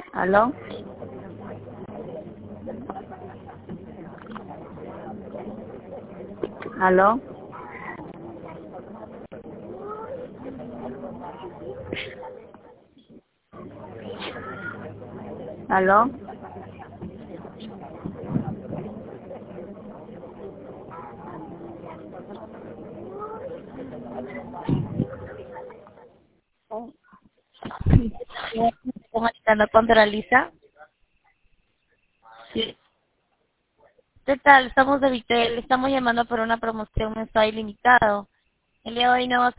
¿Aló? ¿Aló? ¿Aló? Comunicando con Doralisa. Sí. ¿Qué tal? Estamos de Vitel, estamos llamando por una promoción mensual ilimitado. El día de hoy no vas